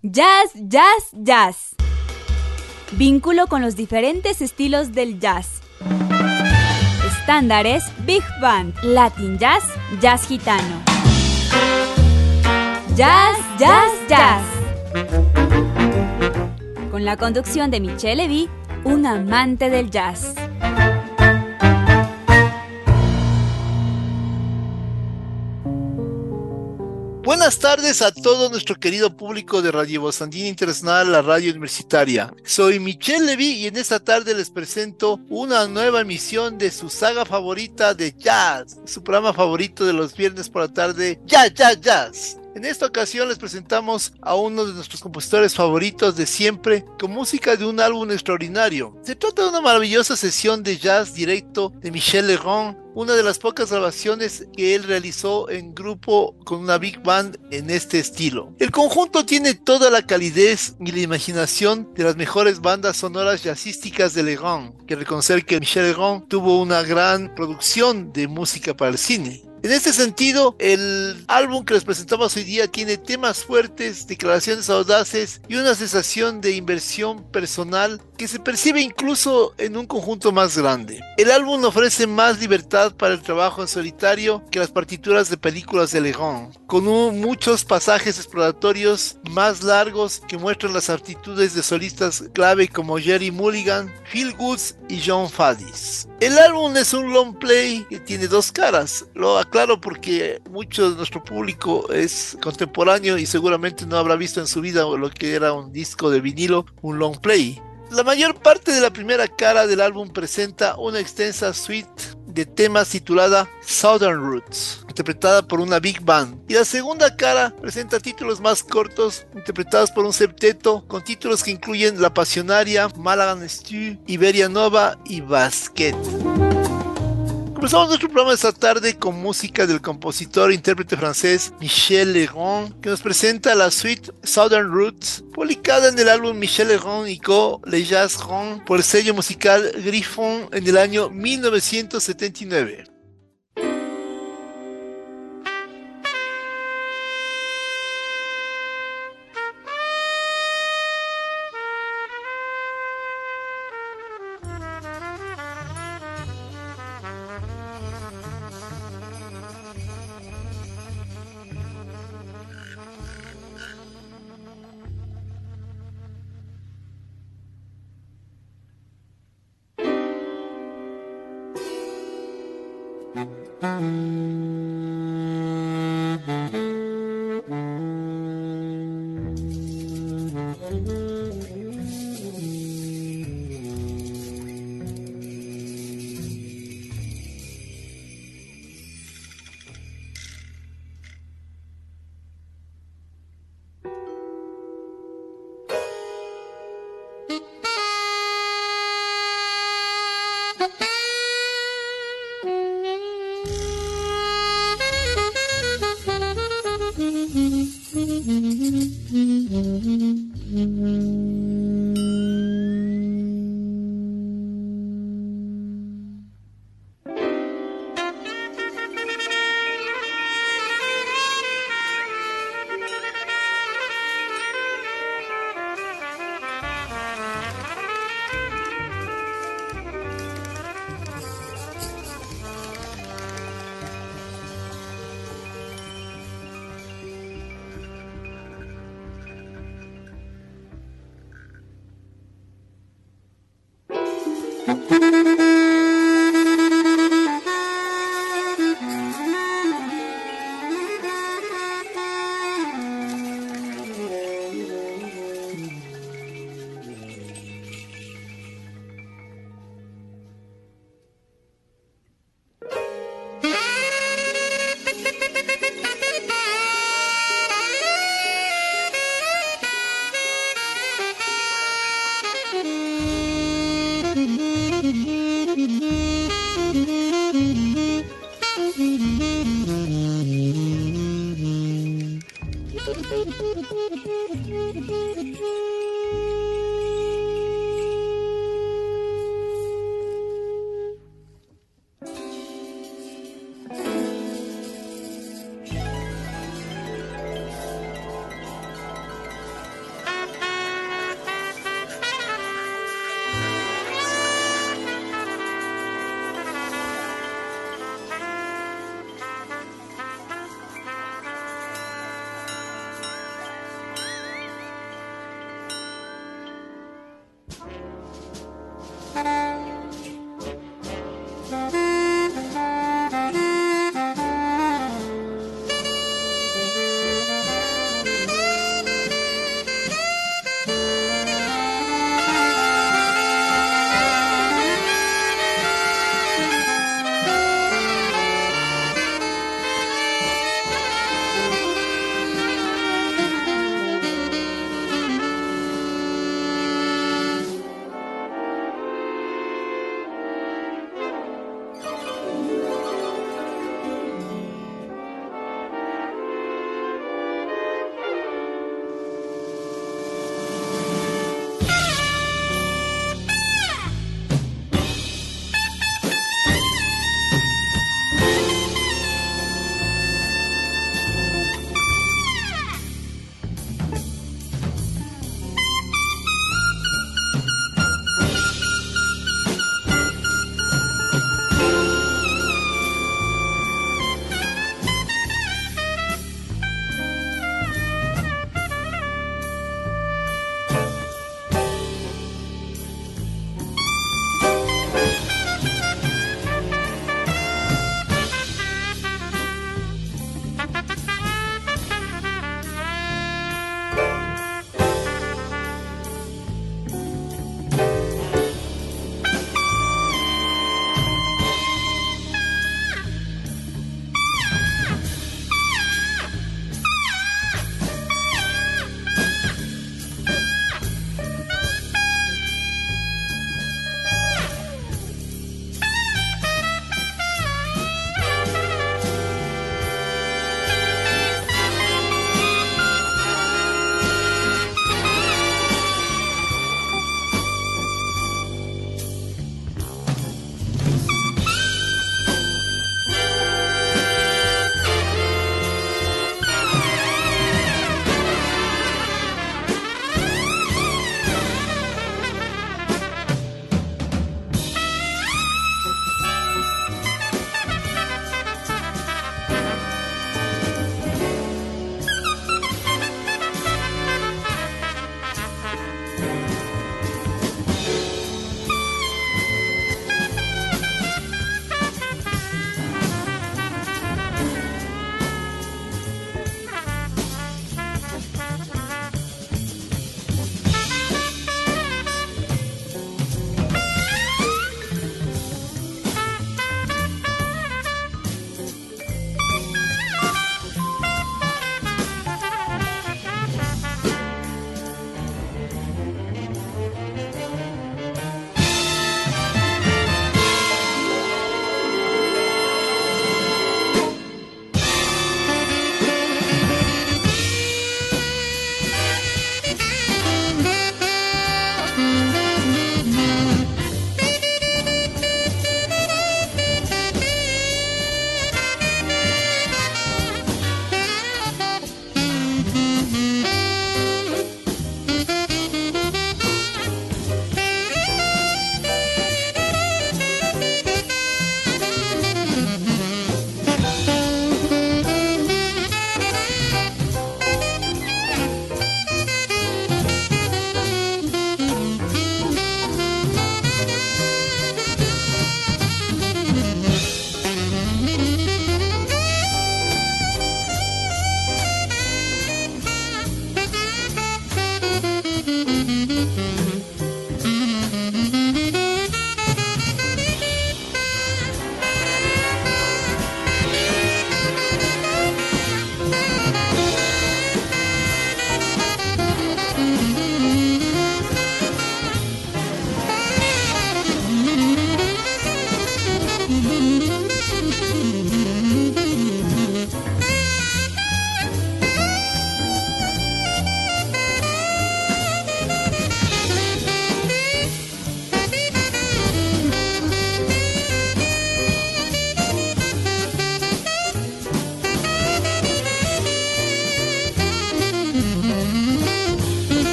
Jazz, jazz, jazz. Vínculo con los diferentes estilos del jazz. Estándares, big band, latin jazz, jazz gitano. Jazz, jazz, jazz. Con la conducción de Michel Levy, un amante del jazz. Buenas tardes a todo nuestro querido público de Radio Voz Andina Internacional, la radio universitaria. Soy Michel Levy y en esta tarde les presento una nueva emisión de su saga favorita de jazz, su programa favorito de los viernes por la tarde, Jazz, Jazz, Jazz. En esta ocasión les presentamos a uno de nuestros compositores favoritos de siempre, con música de un álbum extraordinario. Se trata de una maravillosa sesión de jazz directo de Michel Legrand, una de las pocas grabaciones que él realizó en grupo con una big band en este estilo. El conjunto tiene toda la calidez y la imaginación de las mejores bandas sonoras jazzísticas de Legrand. Hay que reconocer que Michel Legrand tuvo una gran producción de música para el cine. En este sentido, el álbum que les presentamos hoy día tiene temas fuertes, declaraciones audaces y una sensación de inversión personal que se percibe incluso en un conjunto más grande. El álbum ofrece más libertad para el trabajo en solitario que las partituras de películas de Legrand, con muchos pasajes exploratorios más largos que muestran las aptitudes de solistas clave como Jerry Mulligan, Phil Woods y John Faddis. El álbum es un long play que tiene dos caras. Lo aclaro porque mucho de nuestro público es contemporáneo y seguramente no habrá visto en su vida lo que era un disco de vinilo, un long play. La mayor parte de la primera cara del álbum presenta una extensa suite de temas titulada Southern Roots, interpretada por una big band. Y la segunda cara presenta títulos más cortos, interpretados por un septeto, con títulos que incluyen La Pasionaria, Malagan Stew, Iberia Nova y Basket. Comenzamos nuestro programa esta tarde con música del compositor e intérprete francés Michel Legrand, que nos presenta la suite Southern Roots, publicada en el álbum Michel Legrand y Co. Le Jazz Rond por el sello musical Griffon en el año 1979.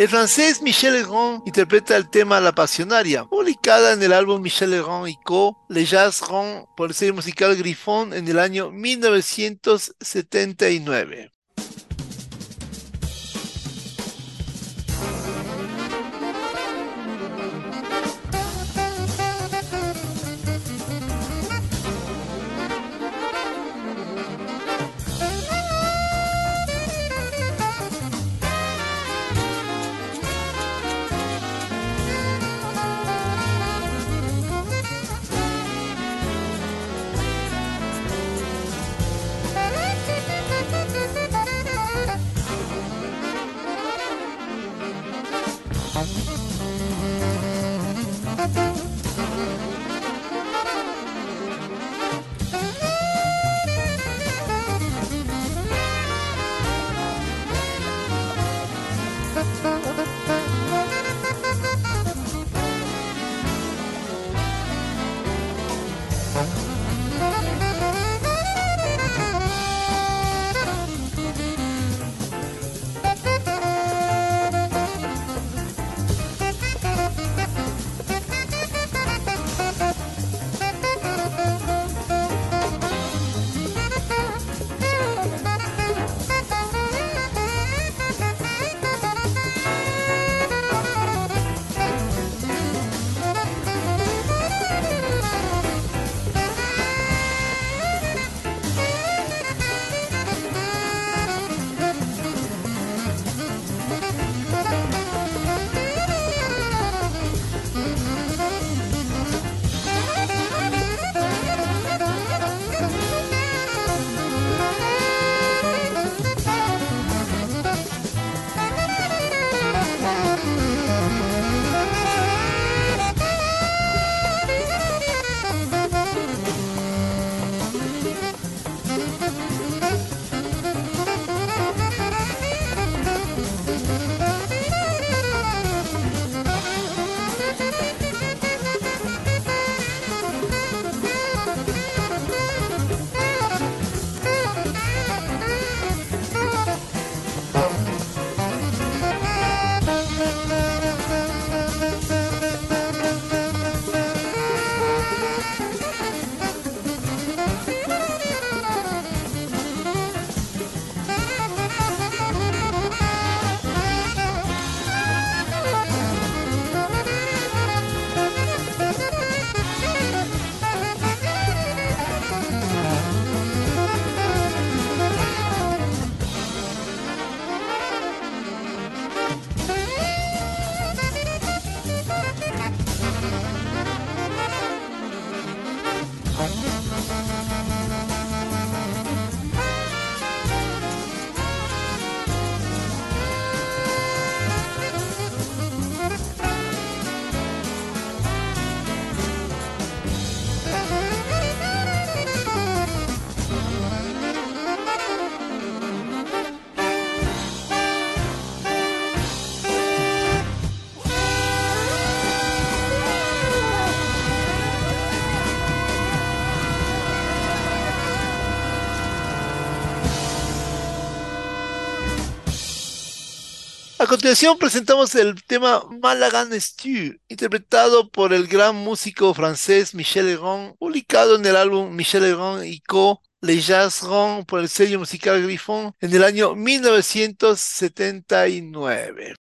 El francés Michel Legrand interpreta el tema La Pasionaria, publicada en el álbum Michel Legrand y Co. Le Jazz Rond por el sello musical Griffon en el año 1979. A continuación presentamos el tema Malagan Stew, interpretado por el gran músico francés Michel Legrand, publicado en el álbum Michel Legrand y Co. Le Jazz Rond por el sello musical Griffon en el año 1979.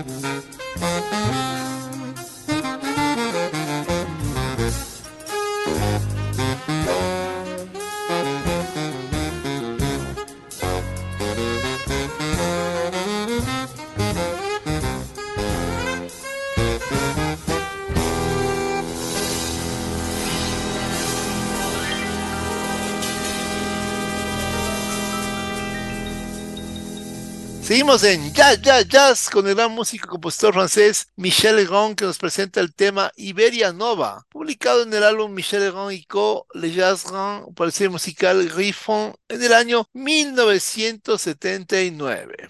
Seguimos en Jazz, Jazz, Jazz con el gran músico y compositor francés Michel Legrand que nos presenta el tema Iberia Nova, publicado en el álbum Michel Legrand y Co. Le Jazz Grand para el sello musical Griffon en el año 1979.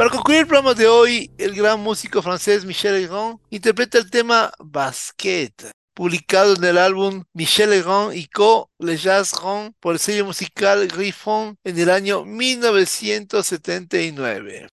Para concluir el programa de hoy, el gran músico francés Michel Legrand interpreta el tema Basket, publicado en el álbum Michel Legrand y Co. Le Jazz Rond por el sello musical Griffon en el año 1979.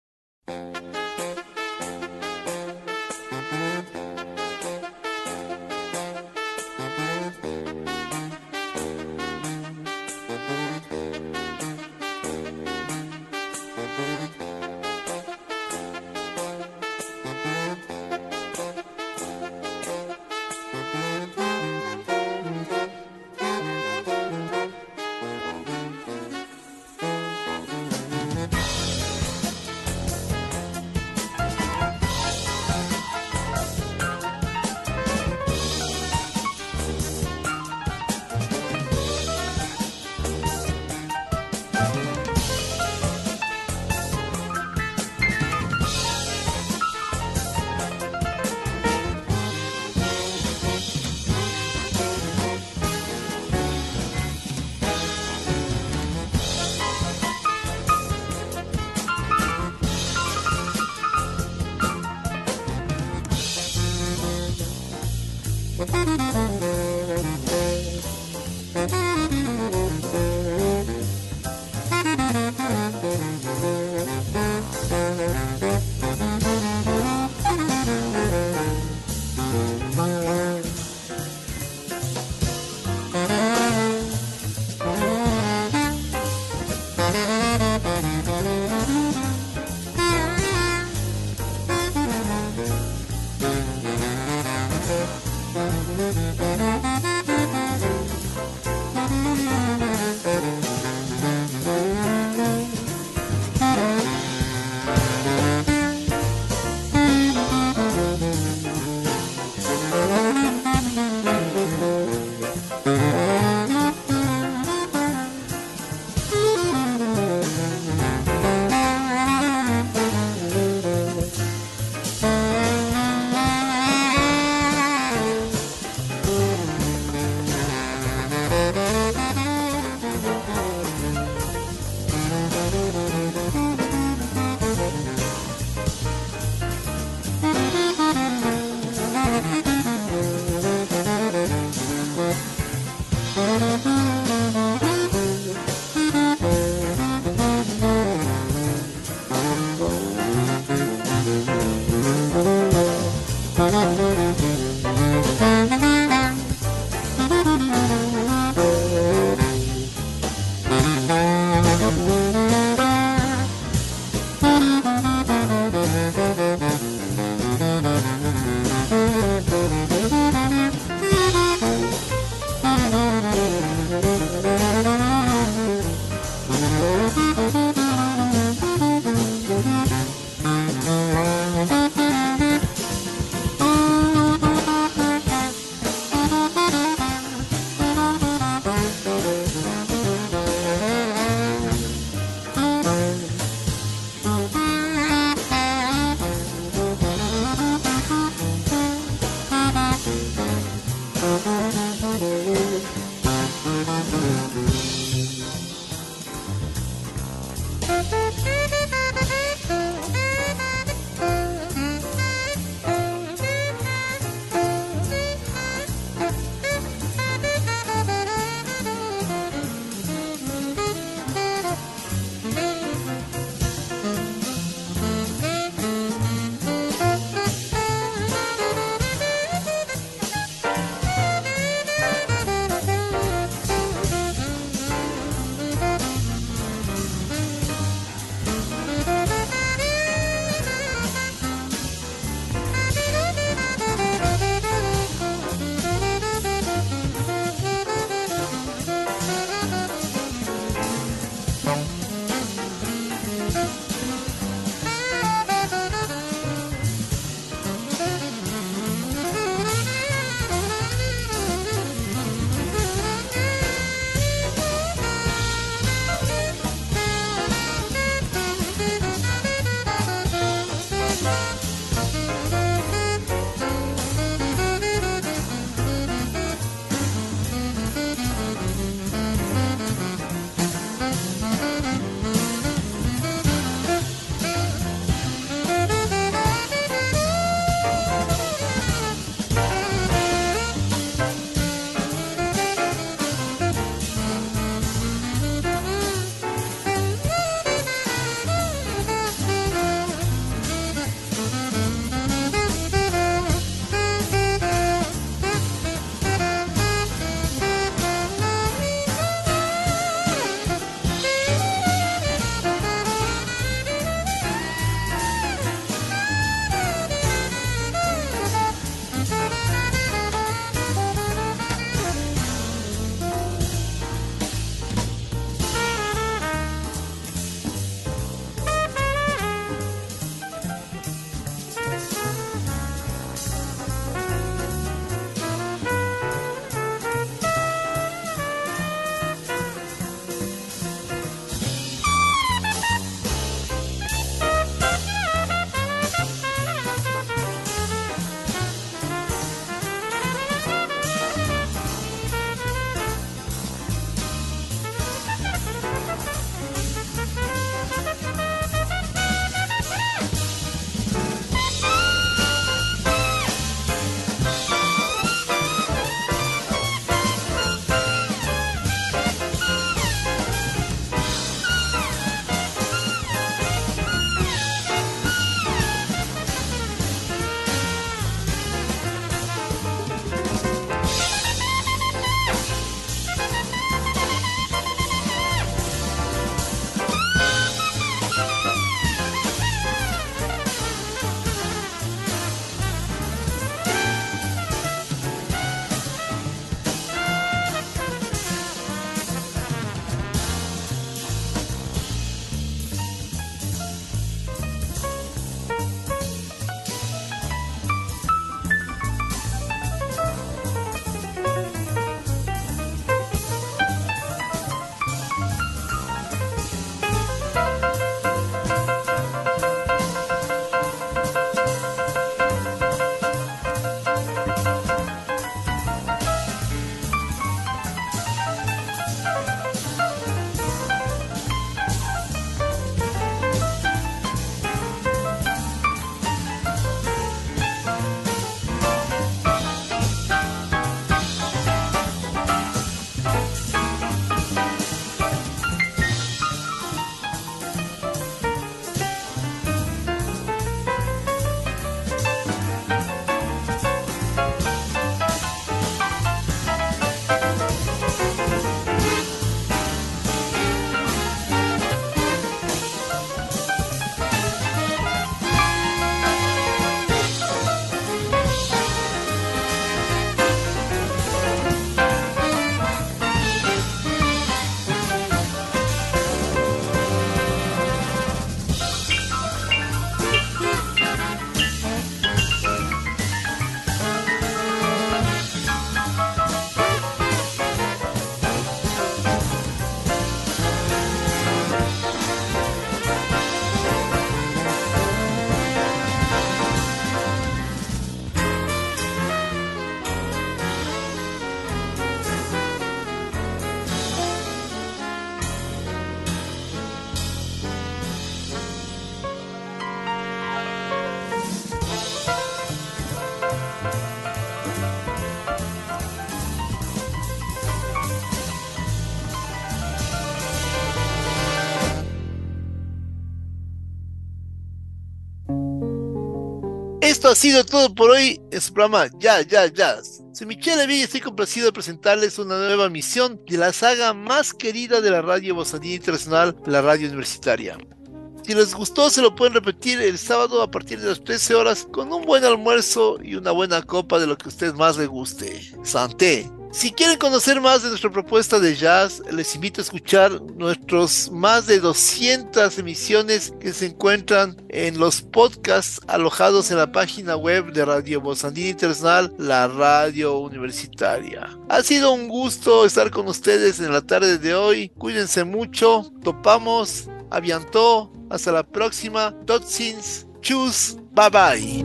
Esto ha sido todo por hoy en su programa Jazz. Soy Michel Levy y estoy complacido de presentarles una nueva emisión de la saga más querida de la radio Voz-Andina Internacional, la radio universitaria. Si les gustó, se lo pueden repetir el sábado a partir de las 13 horas con un buen almuerzo y una buena copa de lo que a usted más le guste. ¡Santé! Si quieren conocer más de nuestra propuesta de jazz, les invito a escuchar nuestros más de 200 emisiones que se encuentran en los podcasts alojados en la página web de Radio Voz-Andina Internacional, la radio universitaria. Ha sido un gusto estar con ustedes en la tarde de hoy. Cuídense mucho. Topamos. Aviantó. Hasta la próxima. Totsins. Tschüss. Bye bye.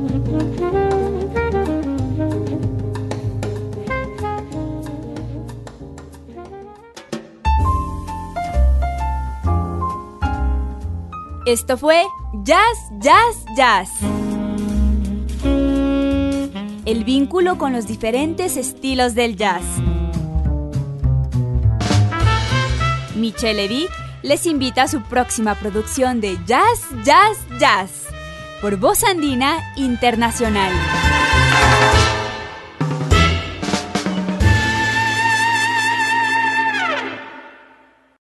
Esto fue Jazz. El vínculo con los diferentes estilos del jazz. Michel Levy les invita a su próxima producción de Jazz por Voz Andina Internacional.